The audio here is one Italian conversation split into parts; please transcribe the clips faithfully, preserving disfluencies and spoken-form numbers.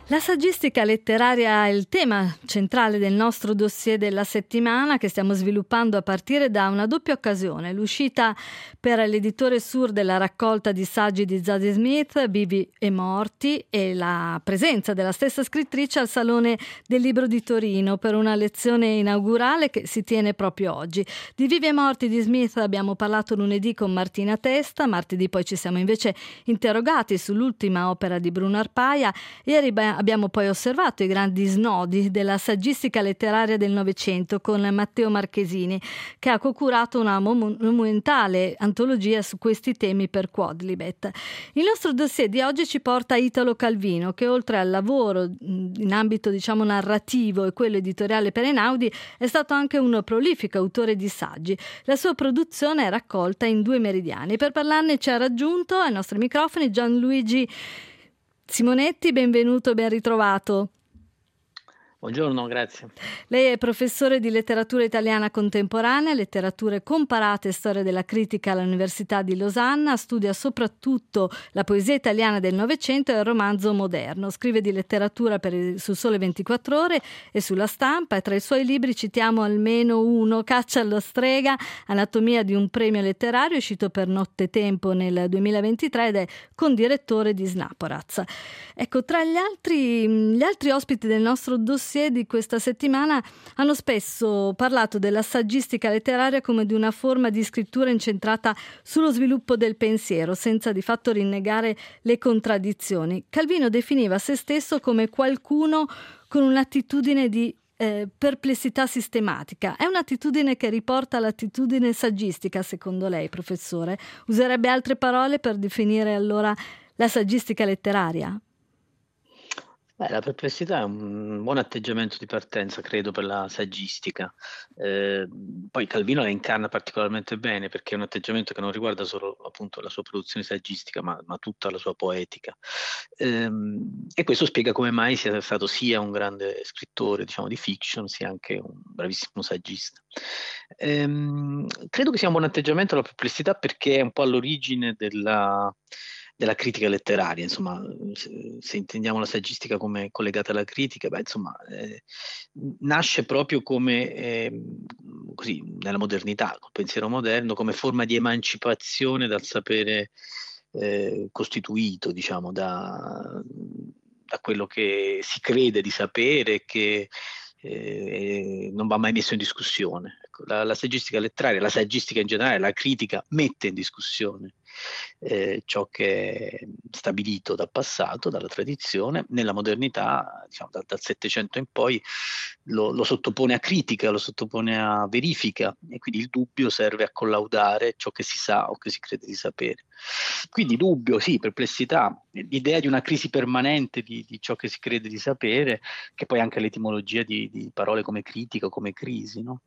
La saggistica letteraria è il tema centrale del nostro dossier della settimana che stiamo sviluppando a partire da una doppia occasione: l'uscita per l'editore Sur della raccolta di saggi di Zadie Smith, Vivi e Morti, e la presenza della stessa scrittrice al Salone del Libro di Torino per una lezione inaugurale che si tiene proprio oggi. Di Vivi e Morti di Smith abbiamo parlato lunedì con Martina Testa, martedì poi ci siamo invece interrogati sull'ultima opera di Bruno Arpaia. Ieri abbiamo poi osservato i grandi snodi della saggistica letteraria del Novecento con Matteo Marchesini, che ha co-curato una monumentale antologia su questi temi per Quodlibet. Il nostro dossier di oggi ci porta a Italo Calvino, che oltre al lavoro in ambito diciamo narrativo e quello editoriale per Einaudi è stato anche un prolifico autore di saggi. La sua produzione è raccolta in due meridiani. Per parlarne ci ha raggiunto ai nostri microfoni Gianluigi Simonetti. Benvenuto, ben ritrovato. Buongiorno, grazie. Lei è professore di letteratura italiana contemporanea, letterature comparate e storia della critica all'Università di Losanna, studia soprattutto la poesia italiana del Novecento e il romanzo moderno. Scrive di letteratura per il, su Sole ventiquattro Ore e sulla Stampa, e tra i suoi libri citiamo almeno uno: Caccia alla strega, anatomia di un premio letterario, uscito per Nottetempo nel duemilaventitré ed è condirettore di Snaporaz. Ecco, tra gli altri, gli altri ospiti del nostro dossier di questa settimana hanno spesso parlato della saggistica letteraria come di una forma di scrittura incentrata sullo sviluppo del pensiero, senza di fatto rinnegare le contraddizioni. Calvino definiva se stesso come qualcuno con un'attitudine di eh, perplessità sistematica. È un'attitudine che riporta all'attitudine saggistica, secondo lei, professore? Userebbe altre parole per definire allora la saggistica letteraria? Beh, la perplessità è un buon atteggiamento di partenza, credo, per la saggistica. Eh, poi Calvino la incarna particolarmente bene, perché è un atteggiamento che non riguarda solo appunto la sua produzione saggistica, ma, ma tutta la sua poetica. Eh, e questo spiega come mai sia stato sia un grande scrittore, diciamo, di fiction, sia anche un bravissimo saggista. Eh, credo che sia un buon atteggiamento la perplessità, perché è un po' all'origine della della critica letteraria. Insomma, se, se intendiamo la saggistica come collegata alla critica, beh, insomma, eh, nasce proprio come eh, così nella modernità, col pensiero moderno, come forma di emancipazione dal sapere eh, costituito, diciamo, da, da quello che si crede di sapere, che eh, non va mai messo in discussione. Ecco, la, la saggistica letteraria, la saggistica in generale, la critica mette in discussione Eh, ciò che è stabilito dal passato, dalla tradizione. Nella modernità, diciamo, dal, dal Settecento in poi, lo, lo sottopone a critica, lo sottopone a verifica, e quindi il dubbio serve a collaudare ciò che si sa o che si crede di sapere. Quindi dubbio, sì, perplessità, l'idea di una crisi permanente di, di ciò che si crede di sapere, che poi è anche l'etimologia di, di parole come critica o come crisi, no?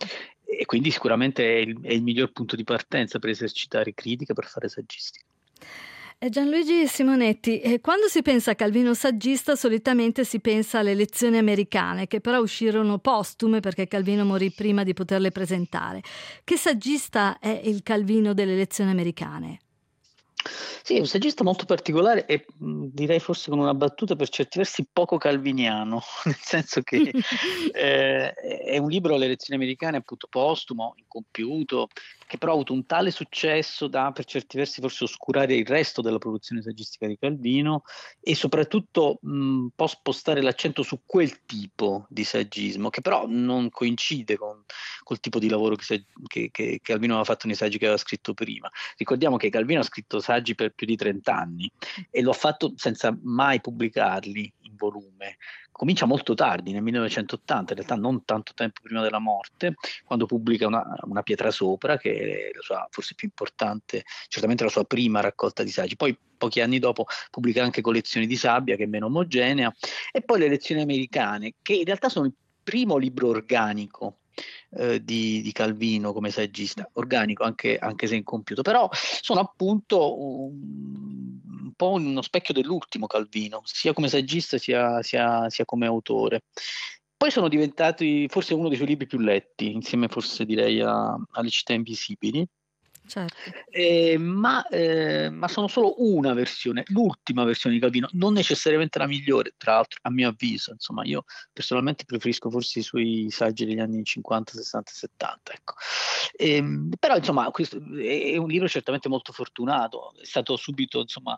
E quindi sicuramente è il, è il miglior punto di partenza per esercitare critica, per fare saggistica. Gianluigi Simonetti, eh, quando si pensa a Calvino saggista solitamente si pensa alle lezioni americane, che però uscirono postume perché Calvino morì prima di poterle presentare. Che saggista è il Calvino delle lezioni americane? Sì, è un saggista molto particolare e mh, direi forse con una battuta per certi versi poco calviniano, nel senso che eh, è un libro, Le lezioni americane, appunto postumo, incompiuto, che però ha avuto un tale successo da per certi versi forse oscurare il resto della produzione saggistica di Calvino, e soprattutto mh, un po' spostare l'accento su quel tipo di saggismo, che però non coincide con col tipo di lavoro che, che, che Calvino aveva fatto nei saggi che aveva scritto prima. Ricordiamo che Calvino ha scritto saggi per più di trenta anni e lo ha fatto senza mai pubblicarli in volume. Comincia molto tardi, nel millenovecentottanta, in realtà non tanto tempo prima della morte, quando pubblica una, una Pietra sopra, che è la sua forse più importante, certamente la sua prima raccolta di saggi. Poi pochi anni dopo pubblica anche Collezioni di sabbia, che è meno omogenea, e poi Le lezioni americane, che in realtà sono il primo libro organico eh, di, di Calvino come saggista, organico anche, anche se incompiuto, però sono appunto un, un po' uno specchio dell'ultimo Calvino, sia come saggista sia, sia, sia come autore. Poi sono diventati forse uno dei suoi libri più letti, insieme forse direi a, alle Città Invisibili. Certo. Eh, ma, eh, ma sono solo una versione, l'ultima versione di Calvino, non necessariamente la migliore, tra l'altro, a mio avviso. Insomma, io personalmente preferisco forse i suoi saggi degli anni cinquanta, sessanta e settanta. Ecco. Ehm, però, insomma, questo è un libro certamente molto fortunato, è stato subito, insomma,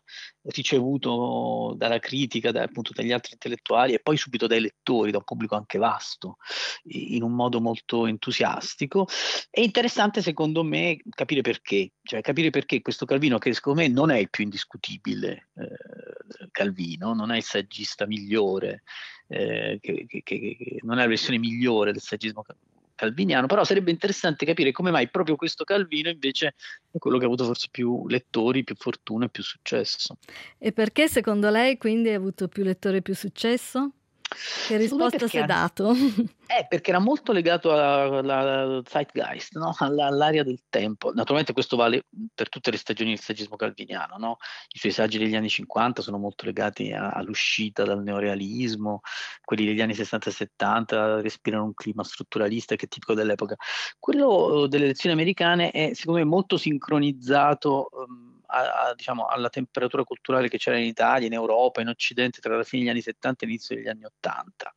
ricevuto dalla critica, da, appunto dagli altri intellettuali e poi subito dai lettori, da un pubblico anche vasto, in un modo molto entusiastico. È interessante secondo me capire perché, cioè capire perché questo Calvino, che secondo me non è il più indiscutibile eh, Calvino, non è il saggista migliore, eh, che, che, che non è la versione migliore del saggismo calviniano, però sarebbe interessante capire come mai proprio questo Calvino invece è quello che ha avuto forse più lettori, più fortuna e più successo. E perché secondo lei quindi ha avuto più lettori e più successo? Che risposta si è dato? Eh, perché era molto legato alla zeitgeist, no? Alla, all'aria del tempo. Naturalmente questo vale per tutte le stagioni del saggismo calviniano, no? I suoi saggi degli anni cinquanta sono molto legati a, all'uscita dal neorealismo, quelli degli anni sessanta e settanta respirano un clima strutturalista che è tipico dell'epoca. Quello delle elezioni americane è secondo me molto sincronizzato um, a, a, diciamo, alla temperatura culturale che c'era in Italia, in Europa, in Occidente tra la fine degli anni settanta e l'inizio degli anni ottanta.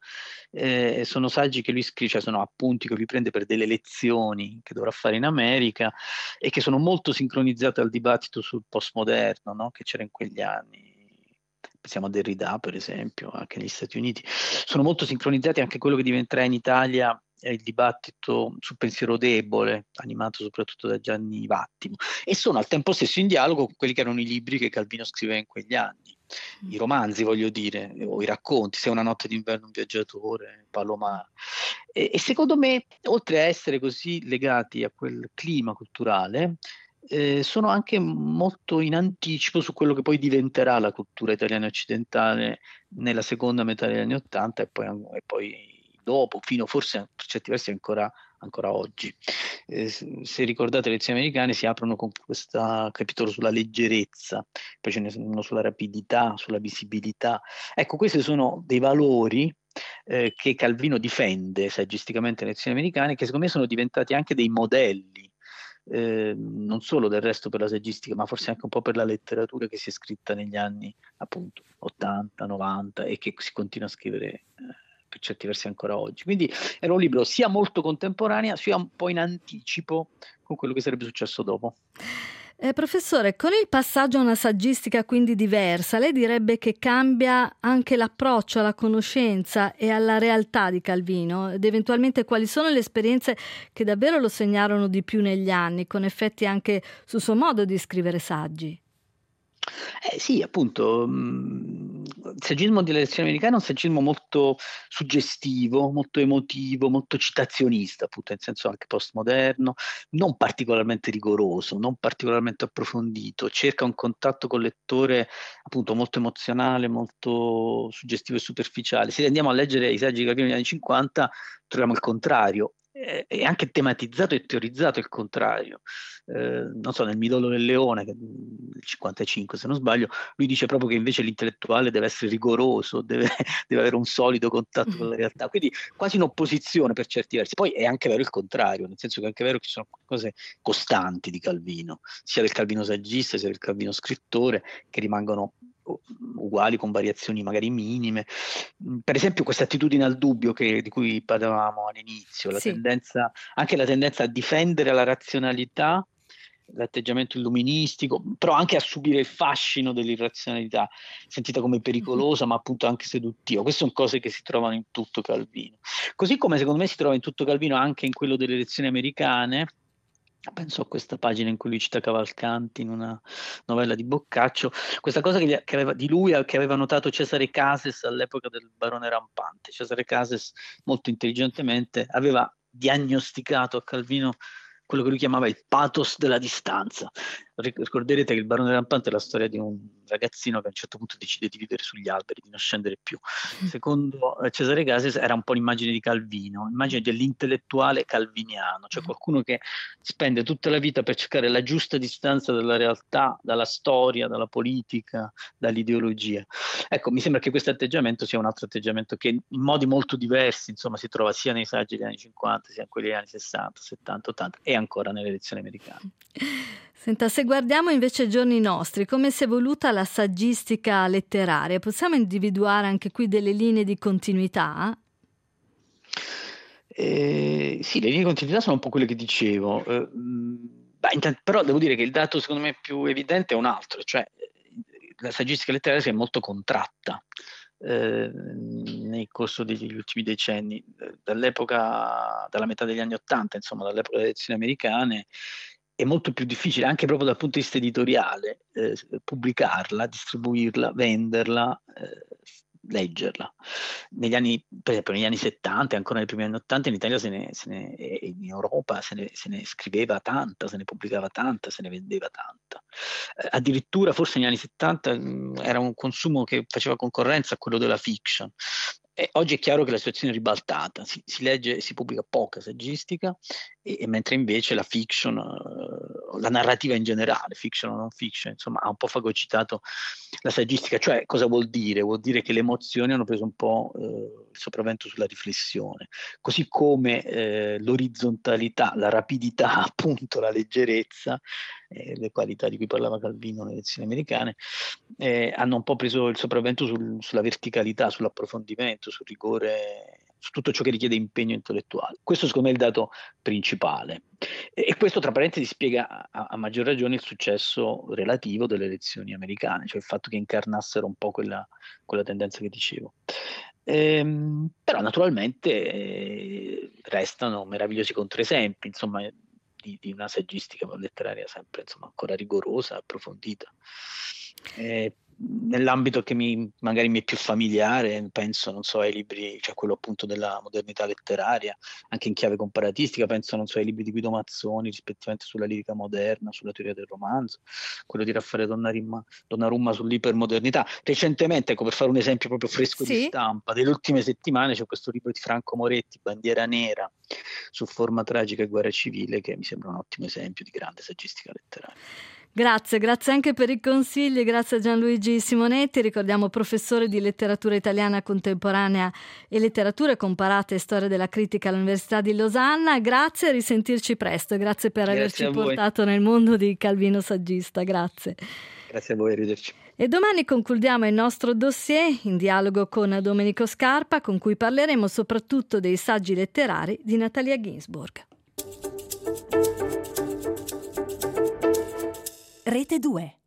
Eh, sono saggi che lui scrive, cioè sono appunti che lui prende per delle lezioni che dovrà fare in America e che sono molto sincronizzate al dibattito sul postmoderno, no? Che c'era in quegli anni. Pensiamo a Derrida, per esempio, anche negli Stati Uniti. Sono molto sincronizzati anche quello che diventerà in Italia il dibattito sul pensiero debole, animato soprattutto da Gianni Vattimo, e sono al tempo stesso in dialogo con quelli che erano i libri che Calvino scriveva in quegli anni, i romanzi voglio dire, o i racconti, Se una notte d'inverno un viaggiatore, Palomar. E, e secondo me, oltre a essere così legati a quel clima culturale, eh, sono anche molto in anticipo su quello che poi diventerà la cultura italiana occidentale nella seconda metà degli anni Ottanta e poi, e poi dopo, fino forse per certi versi ancora, ancora oggi. Eh, se ricordate le elezioni americane si aprono con questo capitolo sulla leggerezza, poi ce ne sono uno sulla rapidità, sulla visibilità. Ecco, questi sono dei valori eh, che Calvino difende saggisticamente nelle elezioni americane, che secondo me sono diventati anche dei modelli. Eh, non solo del resto per la saggistica, ma forse anche un po' per la letteratura che si è scritta negli anni appunto ottanta, novanta e che si continua a scrivere eh, per certi versi ancora oggi. Quindi era un libro sia molto contemporaneo, sia un po' in anticipo con quello che sarebbe successo dopo. Eh, professore, con il passaggio a una saggistica quindi diversa, lei direbbe che cambia anche l'approccio alla conoscenza e alla realtà di Calvino? Ed eventualmente quali sono le esperienze che davvero lo segnarono di più negli anni, con effetti anche sul suo modo di scrivere saggi? Eh sì, appunto, mh, il saggismo delle elezioni americane è un saggismo molto suggestivo, molto emotivo, molto citazionista, appunto, in senso anche postmoderno, non particolarmente rigoroso, non particolarmente approfondito, cerca un contatto col lettore appunto molto emozionale, molto suggestivo e superficiale. Se andiamo a leggere i saggi di Calvino negli anni cinquanta, troviamo il contrario. È anche tematizzato e teorizzato il contrario. Eh, non so, nel Midollo del Leone, che, il cinquantacinque se non sbaglio, lui dice proprio che invece l'intellettuale deve essere rigoroso, deve, deve avere un solido contatto con la realtà, quindi quasi in opposizione per certi versi. Poi è anche vero il contrario, nel senso che è anche vero che ci sono cose costanti di Calvino, sia del Calvino saggista sia del Calvino scrittore, che rimangono uguali con variazioni magari minime. Per esempio questa attitudine al dubbio che, di cui parlavamo all'inizio, la Sì. tendenza, anche la tendenza a difendere la razionalità, l'atteggiamento illuministico, però anche a subire il fascino dell'irrazionalità, sentita come pericolosa, ma appunto anche seduttiva. Queste sono cose che si trovano in tutto Calvino. Così come secondo me si trova in tutto Calvino anche in quello delle elezioni americane. Penso a questa pagina in cui lui cita Cavalcanti in una novella di Boccaccio, questa cosa che, gli, che aveva, di lui che aveva notato Cesare Cases all'epoca del barone rampante. Cesare Cases molto intelligentemente aveva diagnosticato a Calvino quello che lui chiamava il pathos della distanza, ricorderete che Il barone rampante è la storia di un ragazzino che a un certo punto decide di vivere sugli alberi, di non scendere più. Secondo Cesare Cases era un po' l'immagine di Calvino, l'immagine dell'intellettuale calviniano, cioè qualcuno che spende tutta la vita per cercare la giusta distanza dalla realtà, dalla storia, dalla politica, dall'ideologia. Ecco, mi sembra che questo atteggiamento sia un altro atteggiamento che in modi molto diversi, insomma, si trova sia nei saggi degli anni cinquanta, sia in quelli degli anni sessanta, settanta, ottanta e ancora nelle lezioni americane. Senta, se guardiamo invece ai giorni nostri, come si è evoluta la saggistica letteraria? Possiamo individuare anche qui delle linee di continuità? Eh, sì, le linee di continuità sono un po' quelle che dicevo, eh, beh, intanto, però devo dire che il dato secondo me più evidente è un altro, cioè la saggistica letteraria si è molto contratta eh, nel corso degli ultimi decenni, dall'epoca, dalla metà degli anni Ottanta, insomma, dall'epoca delle elezioni americane. È molto più difficile, anche proprio dal punto di vista editoriale, eh, pubblicarla, distribuirla, venderla, eh, leggerla. Negli anni, per esempio, negli anni settanta e ancora nei primi anni ottanta in Italia se ne, se ne, e in Europa se ne, se ne scriveva tanta, se ne pubblicava tanta, se ne vendeva tanta. Eh, addirittura forse negli anni settanta mh, era un consumo che faceva concorrenza a quello della fiction. E oggi è chiaro che la situazione è ribaltata, si, si legge e si pubblica poca saggistica, e, e mentre invece la fiction, uh, la narrativa in generale, fiction o non fiction, insomma, ha un po' fagocitato la saggistica. Cioè, cosa vuol dire? Vuol dire che le emozioni hanno preso un po' uh, il sopravvento sulla riflessione, così come eh, l'orizzontalità, la rapidità, appunto, la leggerezza, eh, le qualità di cui parlava Calvino nelle lezioni americane, eh, hanno un po' preso il sopravvento sul, sulla verticalità, sull'approfondimento, sul rigore, su tutto ciò che richiede impegno intellettuale. Questo secondo me è il dato principale. E, e questo, tra parentesi, spiega a, a maggior ragione il successo relativo delle elezioni americane, cioè il fatto che incarnassero un po' quella, quella tendenza che dicevo. Ehm, però naturalmente eh, restano meravigliosi controesempi, insomma, di, di una saggistica letteraria sempre, insomma, ancora rigorosa, approfondita. Eh, nell'ambito che mi, magari mi è più familiare, penso, non so, ai libri, cioè quello appunto della modernità letteraria, anche in chiave comparatistica, penso, non so, ai libri di Guido Mazzoni, rispettivamente sulla lirica moderna, sulla teoria del romanzo, quello di Raffaele Donnarumma, Donnarumma sull'ipermodernità. Recentemente, ecco, per fare un esempio proprio fresco sì. di stampa, delle ultime settimane c'è questo libro di Franco Moretti, Bandiera Nera, su forma tragica e guerra civile, che mi sembra un ottimo esempio di grande saggistica letteraria. Grazie, grazie anche per i consigli, grazie a Gianluigi Simonetti, ricordiamo professore di letteratura italiana contemporanea e letterature comparate e storia della critica all'Università di Losanna. Grazie, a risentirci presto e grazie per grazie averci portato nel mondo di Calvino saggista, grazie. Grazie a voi, arrivederci. E domani concludiamo il nostro dossier in dialogo con Domenico Scarpa, con cui parleremo soprattutto dei saggi letterari di Natalia Ginzburg. Rete due.